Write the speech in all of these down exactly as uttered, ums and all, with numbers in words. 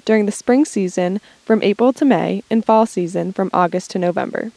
during the spring season from April to May and fall season from August to November.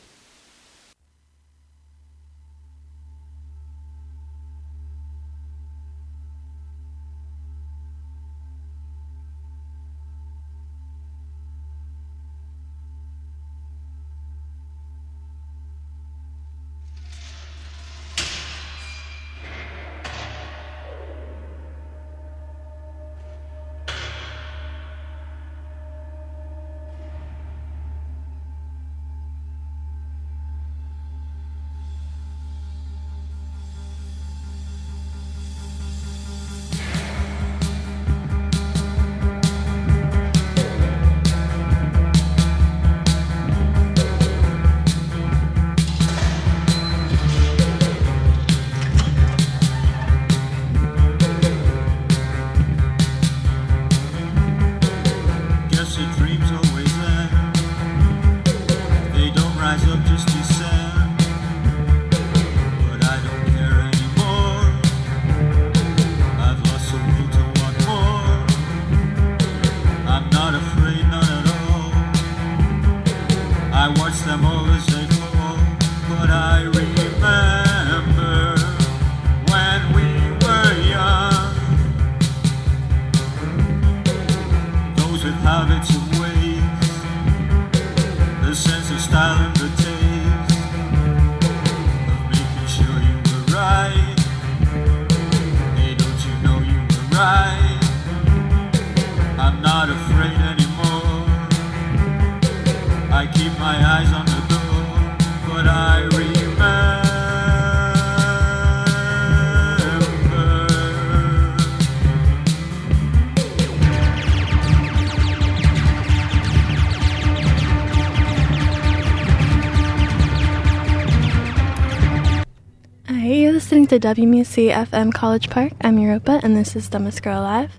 Listening to W M U C F M College Park. I'm Europa, and this is Dumbest Girl Live.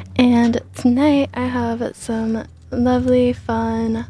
And tonight I have some lovely, fun,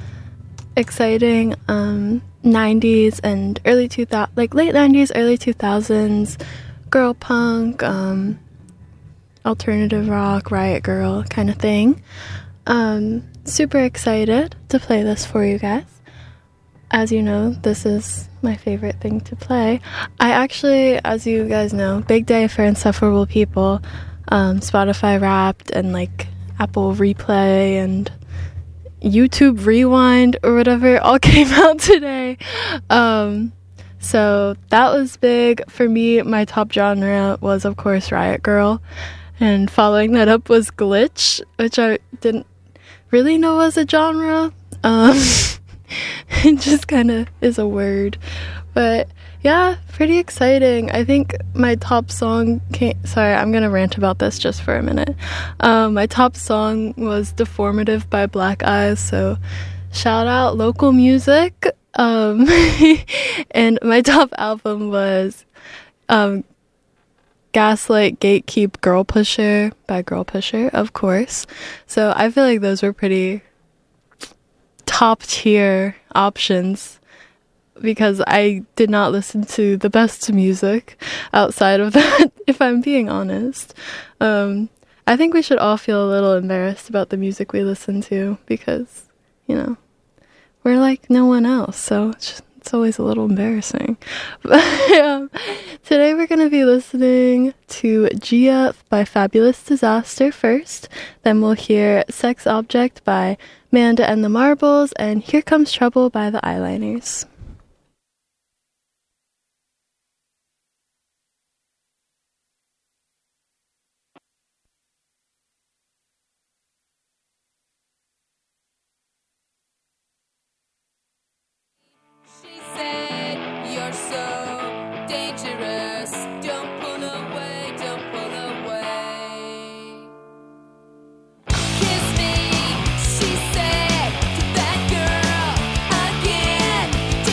exciting um, nineties and early two thousands, like late nineties, early two thousands girl punk, um, alternative rock, Riot Girl kind of thing. Um, super excited to play this for you guys. As you know, this is my favorite thing to play. I actually, as you guys know, big day for insufferable people. Um, Spotify Wrapped and like Apple Replay and YouTube Rewind or whatever all came out today. Um, so that was big. For me, my top genre was, of course, Riot Girl. And following that up was Glitch, which I didn't really know was a genre. Um... It just kind of is a word, but yeah, pretty exciting. I think my top song came, sorry, I'm gonna rant about this just for a minute. Um, my top song was Deformative by Black Eyes, so shout out local music. Um, and my top album was um, Gaslight, Gatekeep, Girl Pusher by Girl Pusher, of course. So I feel like those were pretty top tier options because I did not listen to the best music outside of that, if I'm being honest. Um, I think we should all feel a little embarrassed about the music we listen to because, you know, we're like no one else, so it's, just, it's always a little embarrassing. But yeah, today we're going to be listening to Gia by Fabulous Disaster first, then we'll hear Sex Object by Manda and the Marbles, and Here Comes Trouble by the Eyeliners. She said, you're so dangerous, don't pull away, don't pull away. Kiss me, she said to that girl again.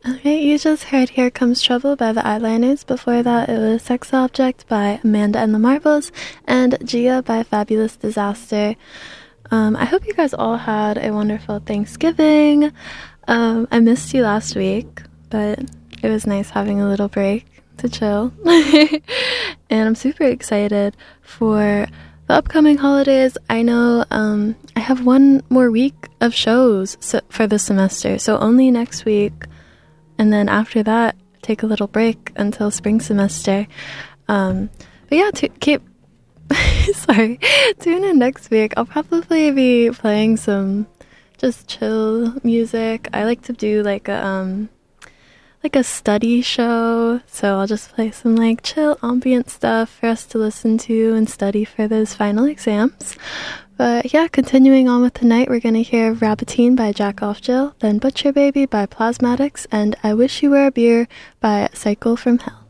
Okay, you just heard Here Comes Trouble by the Eyeliners. Before that, it was Sex Object by Amanda and the Marbles and Gia by Fabulous Disaster. Um, I hope you guys all had a wonderful Thanksgiving. Um, I missed you last week, but it was nice having a little break to chill. And I'm super excited for the upcoming holidays. I know um, I have one more week of shows so- for the semester, so only next week. And then after that, take a little break until spring semester. Um, but yeah, to keep, sorry, tune in next week. I'll probably be playing some just chill music. I like to do like a, um, like a study show. So I'll just play some like chill ambient stuff for us to listen to and study for those final exams. But yeah, continuing on with tonight, we're going to hear Rabbitine by Jack Off Jill, then Butcher Baby by Plasmatics, and I Wish You Were a Beer by Cycle from Hell.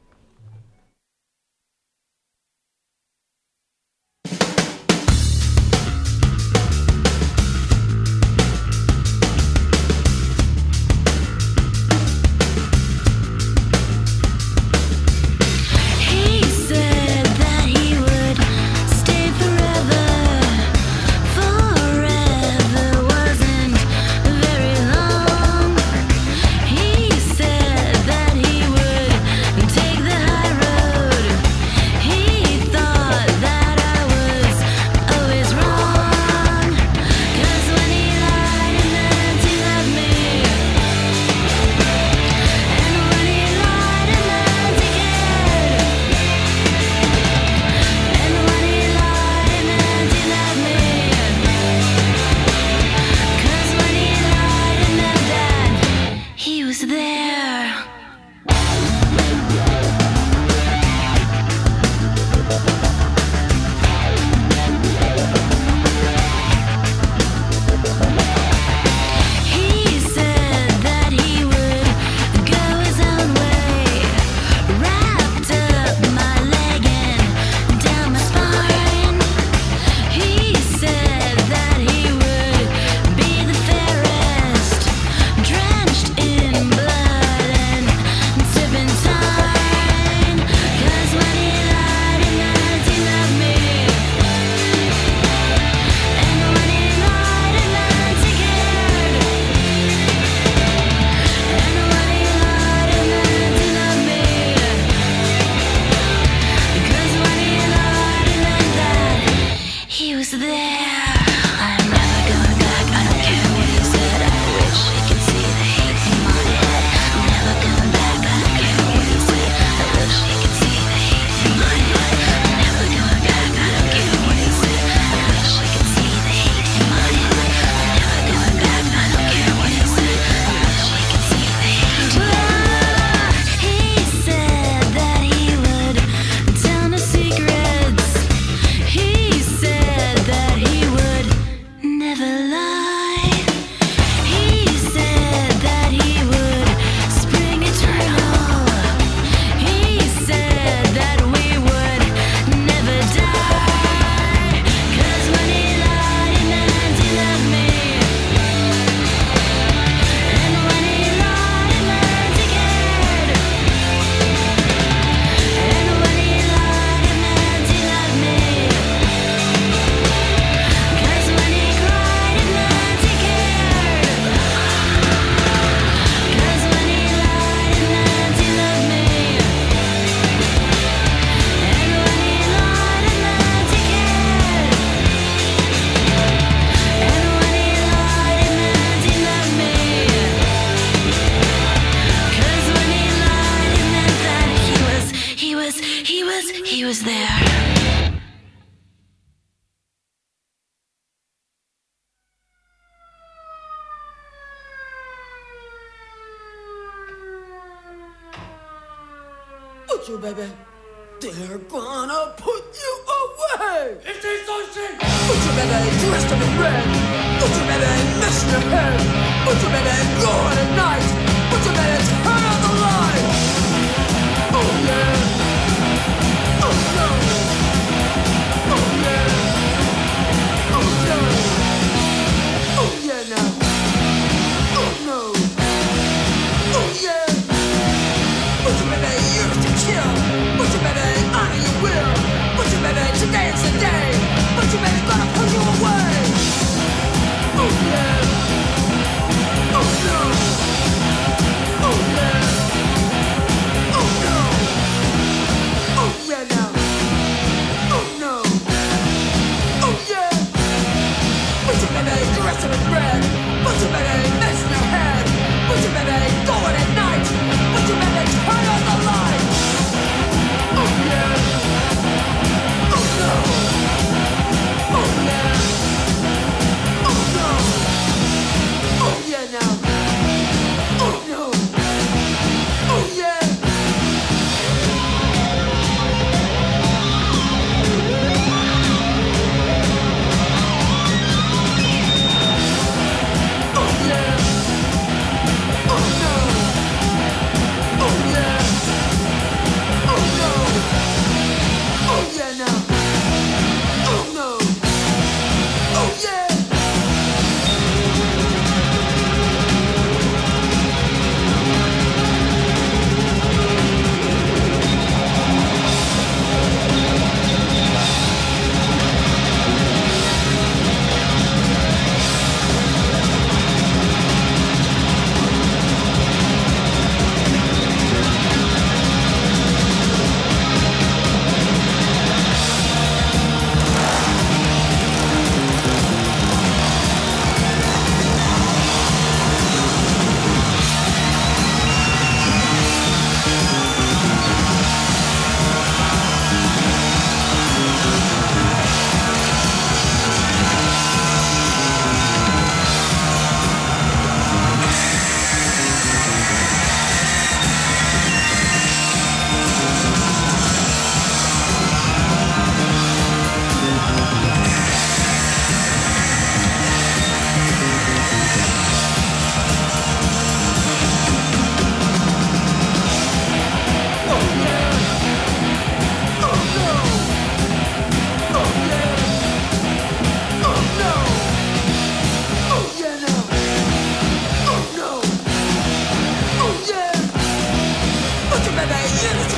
Put you, baby. They're gonna put you away. It is so sick. Put you, baby, dressed up in red. Put you, baby, messing your head. Put you, baby, going at night. Put you, baby, turn on the light. Oh yeah. Oh no. Oh yeah. Oh no. Oh yeah now. Oh no. Oh yeah.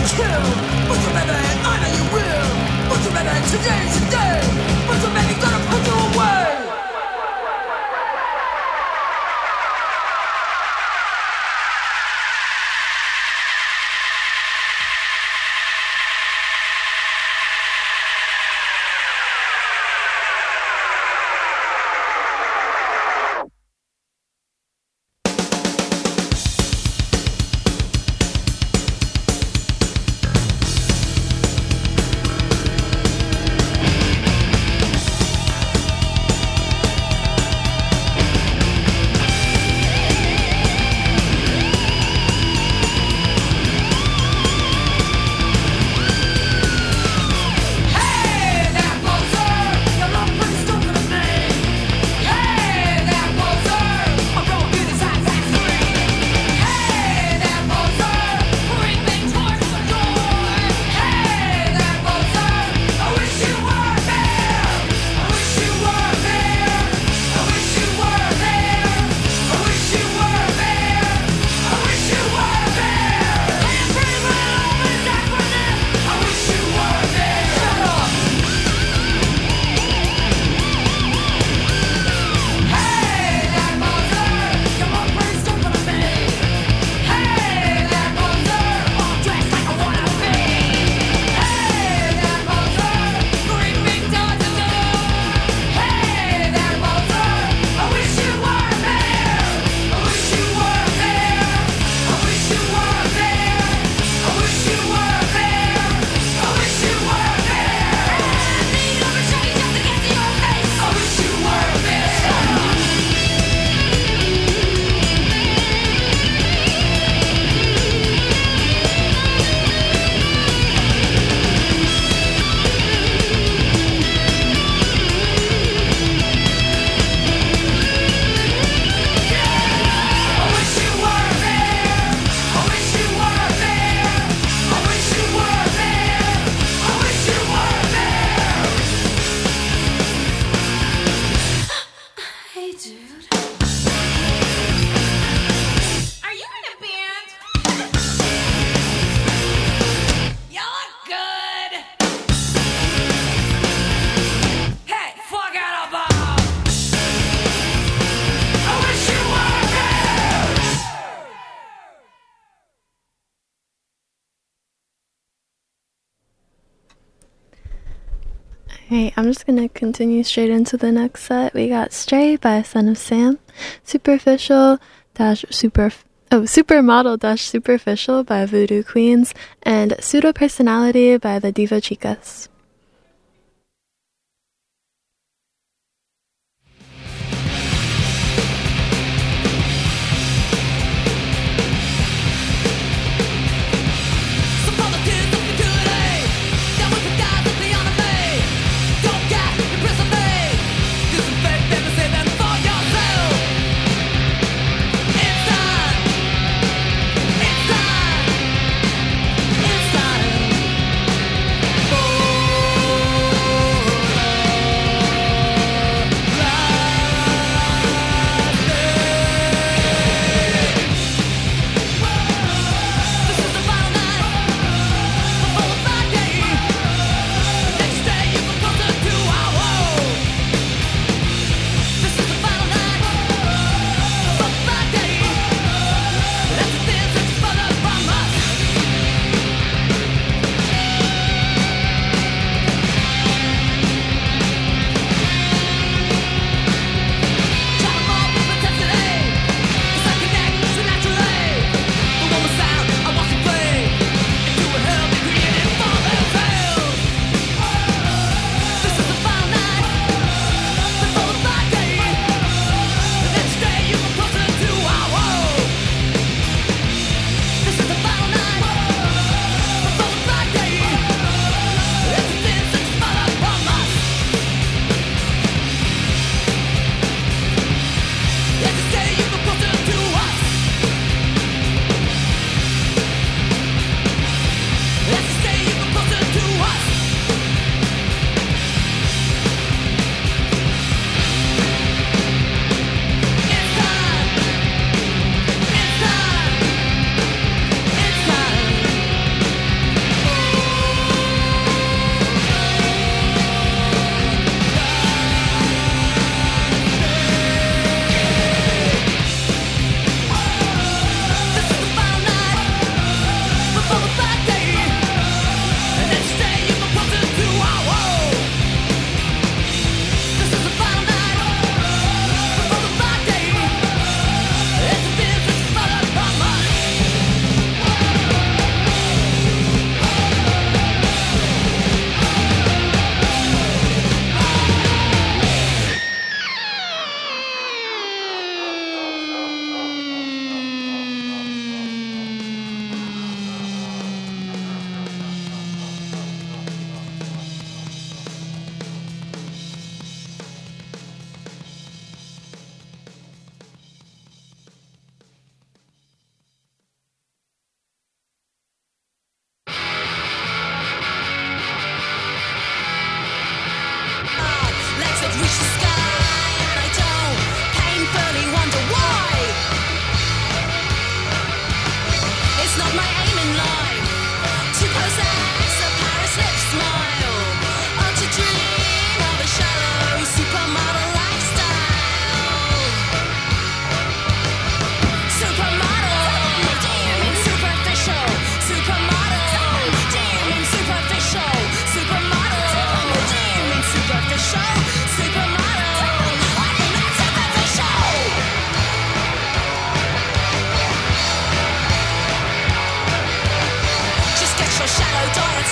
kill. Put your baby, I know you will. Put your baby, today's the day. Put your baby, gonna put you away. Alright, I'm just gonna continue straight into the next set. We got Stray by Son of Sam, Superficial dash Super oh Supermodel dash Superficial by Voodoo Queens, and Pseudo Personality by the Diva Chicas. Oh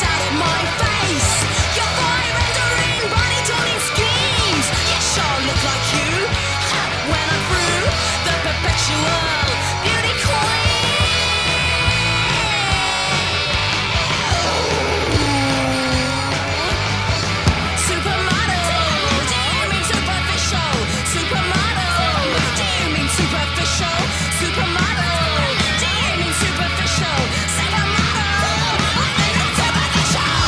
out of my face. Your body rendering, body turning schemes. You sure look like you. Ha, when I'm through, the perpetual beauty queen. Supermodel, do you mean superficial? Supermodel, do you mean superficial? Supermodel, do you mean superficial? Supermodel, I mean not superficial.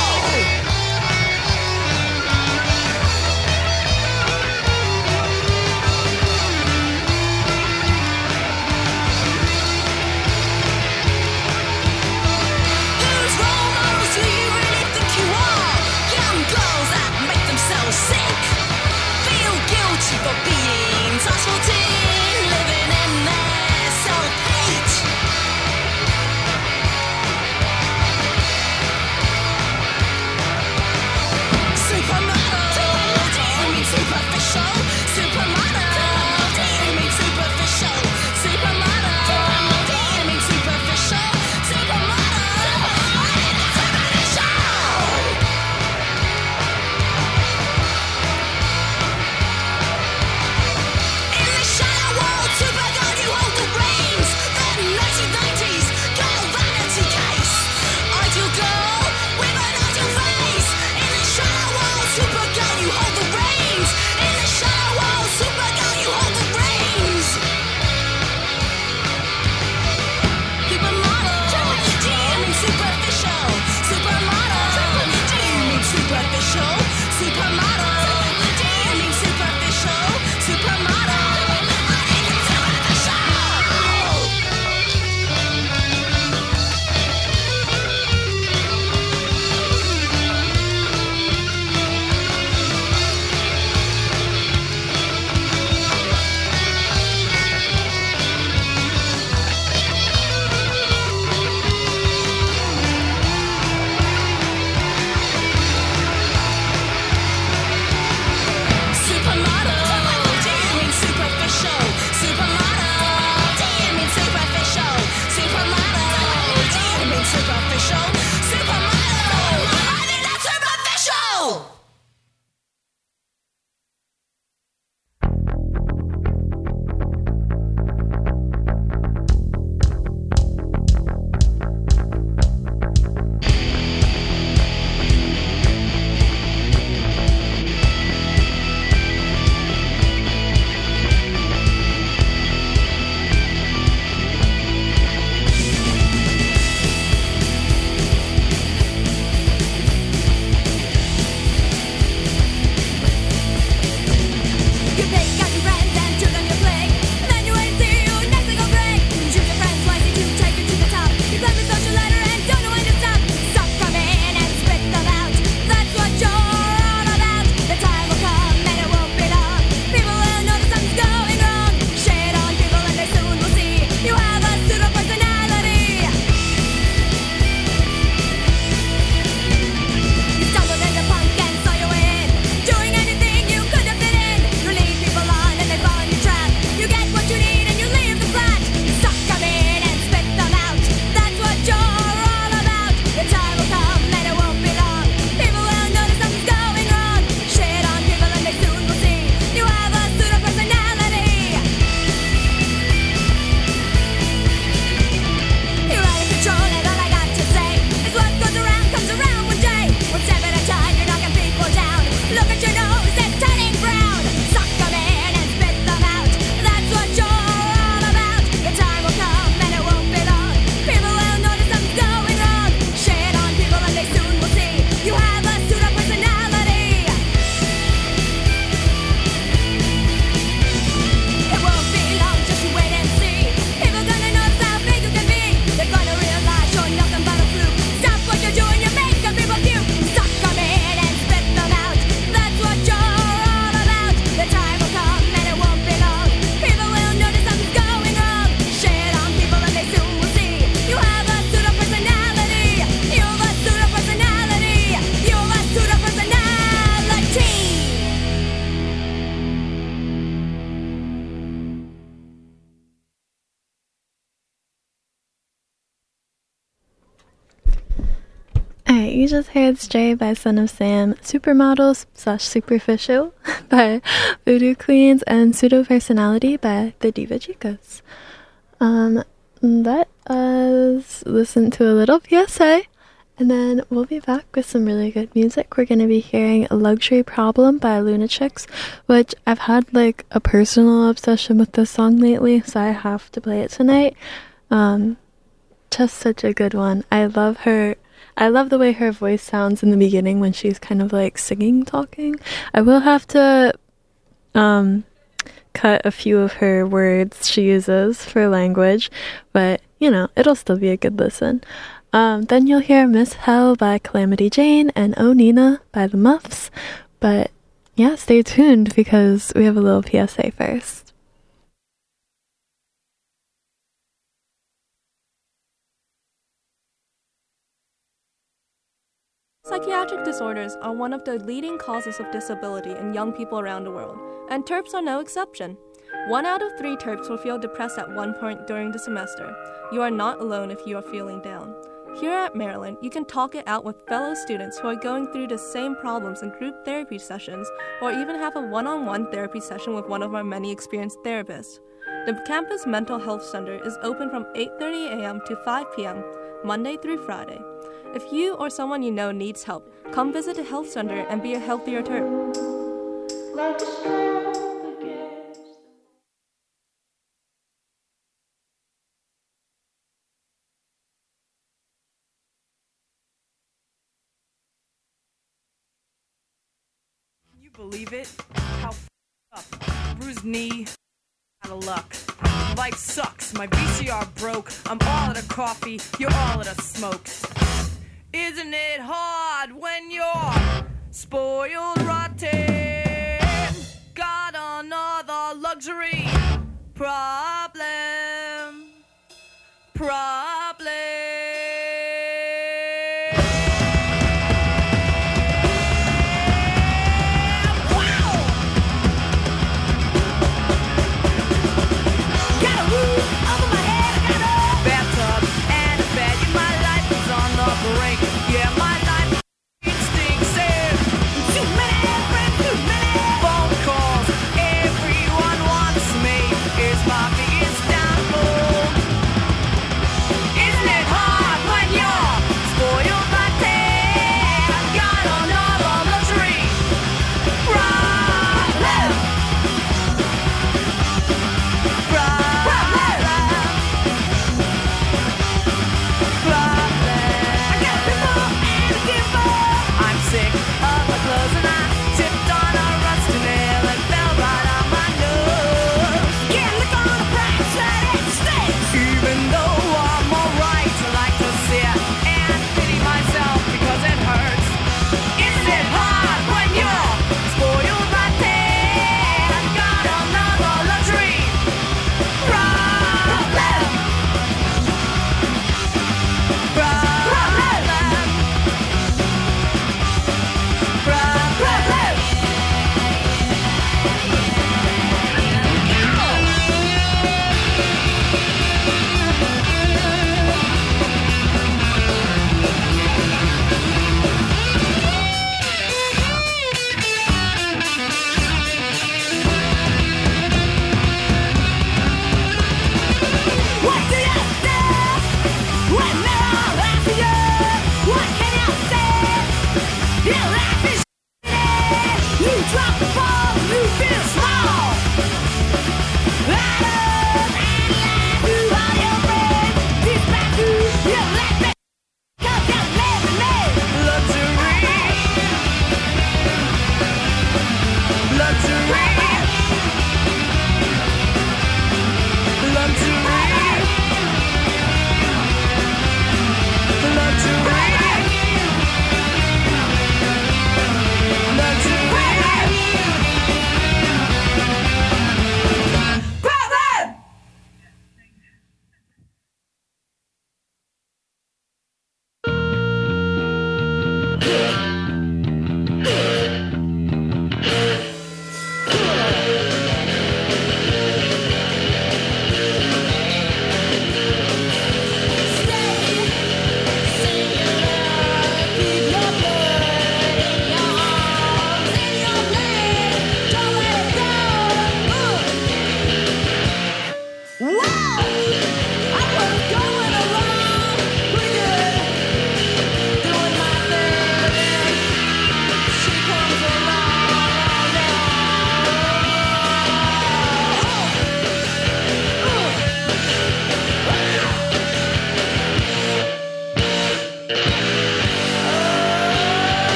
you just heard Stray by Son of Sam, Supermodels slash Superficial by Voodoo Queens, and Pseudo Personality by the Diva Chicas. Um, let us listen to a little P S A, and then we'll be back with some really good music. We're going to be hearing Luxury Problem by Lunatics, which I've had like a personal obsession with this song lately, so I have to play it tonight. Um, just such a good one. I love her. I love the way her voice sounds in the beginning when she's kind of like singing, talking. I will have to um, cut a few of her words she uses for language, but you know, it'll still be a good listen. Um, then you'll hear Miss Hell by Calamity Jane and Oh Nina by the Muffs. But yeah, stay tuned because we have a little P S A first. Psychiatric disorders are one of the leading causes of disability in young people around the world, and TERPs are no exception. One out of three TERPs will feel depressed at one point during the semester. You are not alone if you are feeling down. Here at Maryland, you can talk it out with fellow students who are going through the same problems in group therapy sessions, or even have a one-on-one therapy session with one of our many experienced therapists. The campus mental health center is open from eight thirty a.m. to five p.m., Monday through Friday. If you or someone you know needs help, come visit the health center and be a healthier TERP. Can you believe it? How f***ed up. Bruised knee. Out of luck. Life sucks. My V C R broke. I'm all out of coffee. You're all out of smokes. Isn't it hard when you're spoiled rotten? Got another luxury problem. Problem.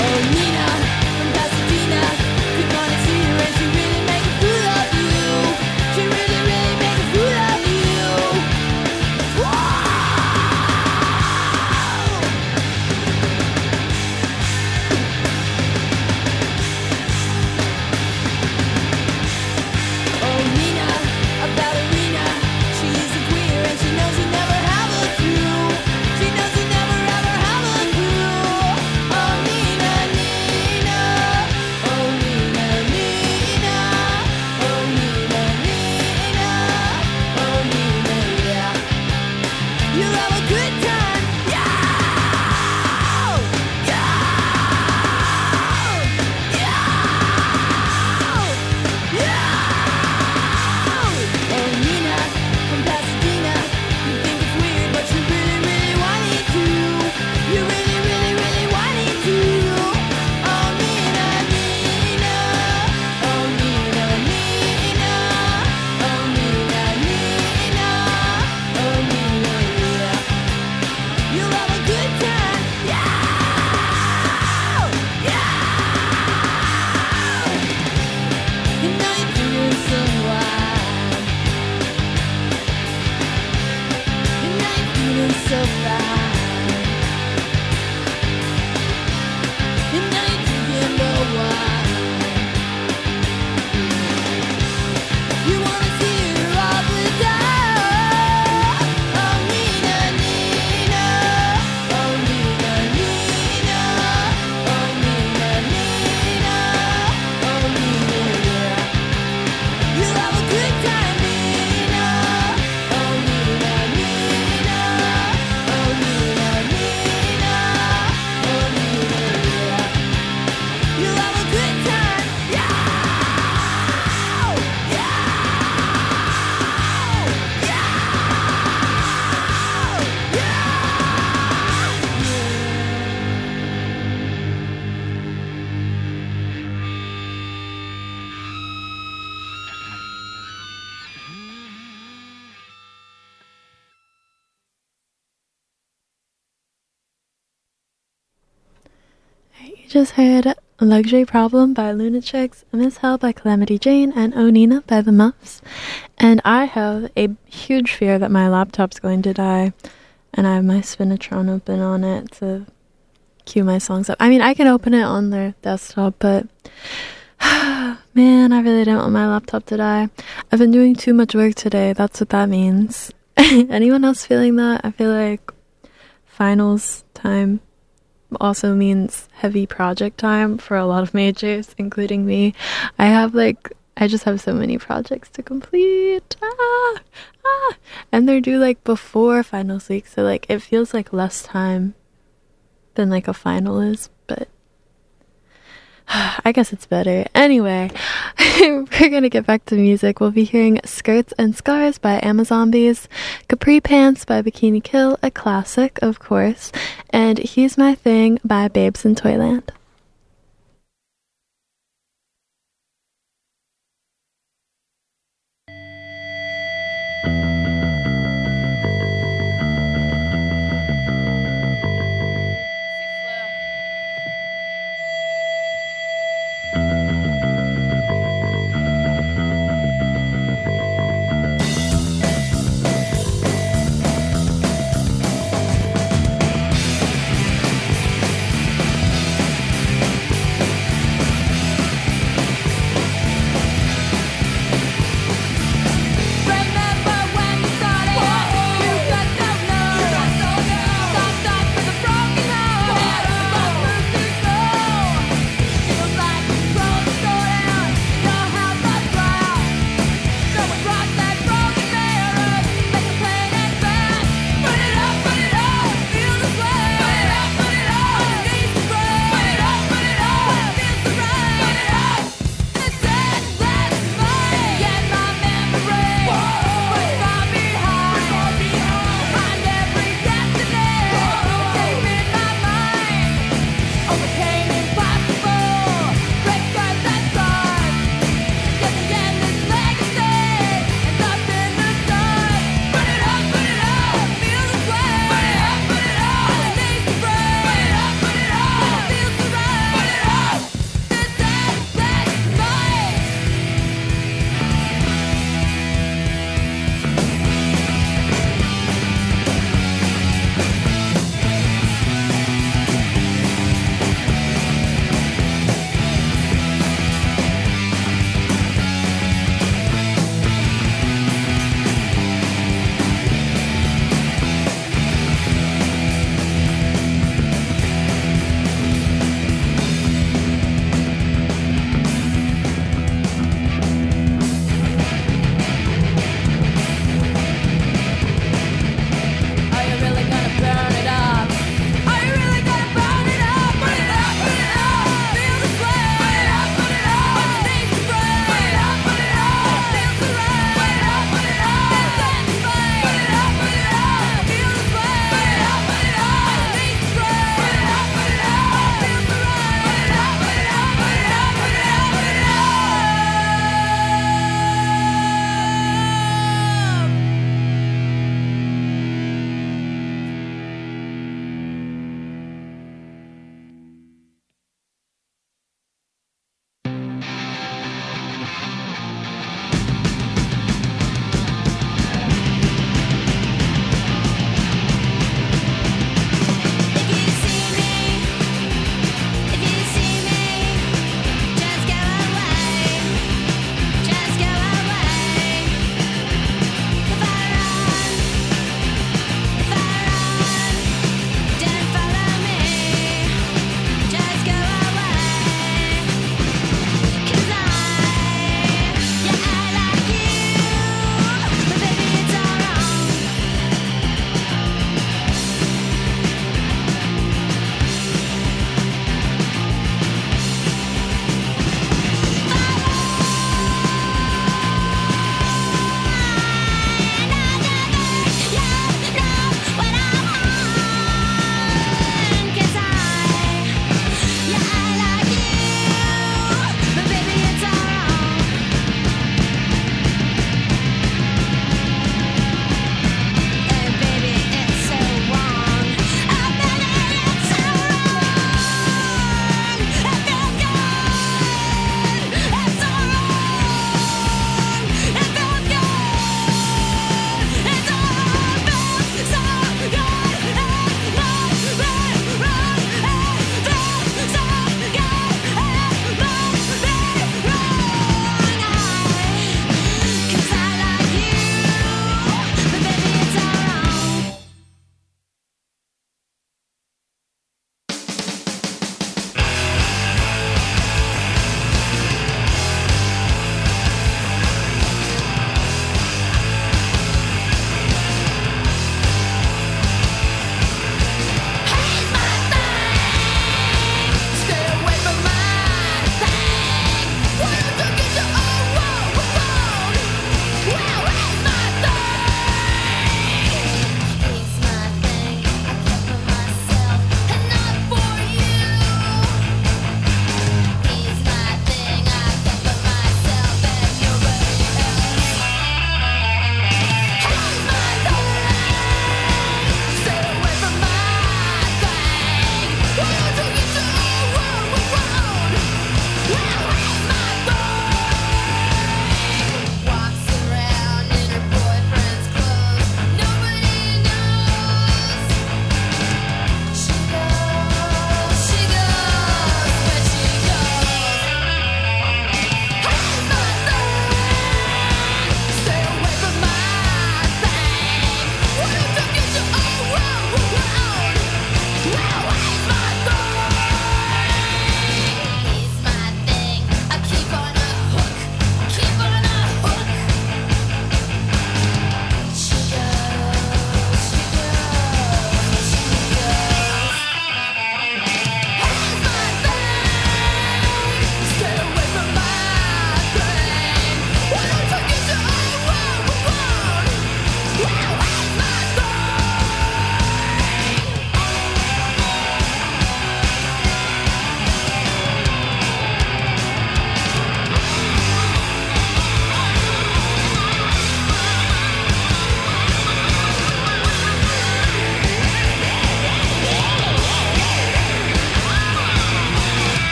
You just heard Luxury Problem by Lunatics, Miss Hell by Calamity Jane, and Oh Nina by The Muffs. And I have a huge fear that my laptop's going to die, and I have my Spinatron open on it to cue my songs up. I mean, I can open it on their desktop, but man, I really don't want my laptop to die. I've been doing too much work today, that's what that means. Anyone else feeling that? I feel like finals time also means heavy project time for a lot of majors, including me. I have like, I just have so many projects to complete. Ah, ah. And they're due like before finals week, so like it feels like less time than like a final is, but I guess it's better. Anyway, we're gonna get back to music. We'll be hearing Skirts and Scars by Amazombies, Capri Pants by Bikini Kill, a classic, of course, and He's My Thing by Babes in Toyland. Thank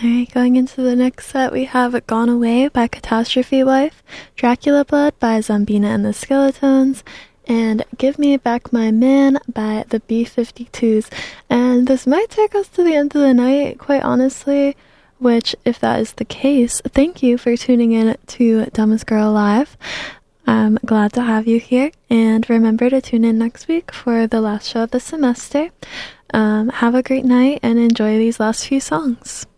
Alright, going into the next set, we have Gone Away by Catastrophe Wife, Dracula Blood by Zombina and the Skeletons, and Give Me Back My Man by the B fifty-twos. And this might take us to the end of the night, quite honestly, which, if that is the case, thank you for tuning in to Dumbest Girl Live. I'm glad to have you here, and remember to tune in next week for the last show of the semester. Um, have a great night and enjoy these last few songs.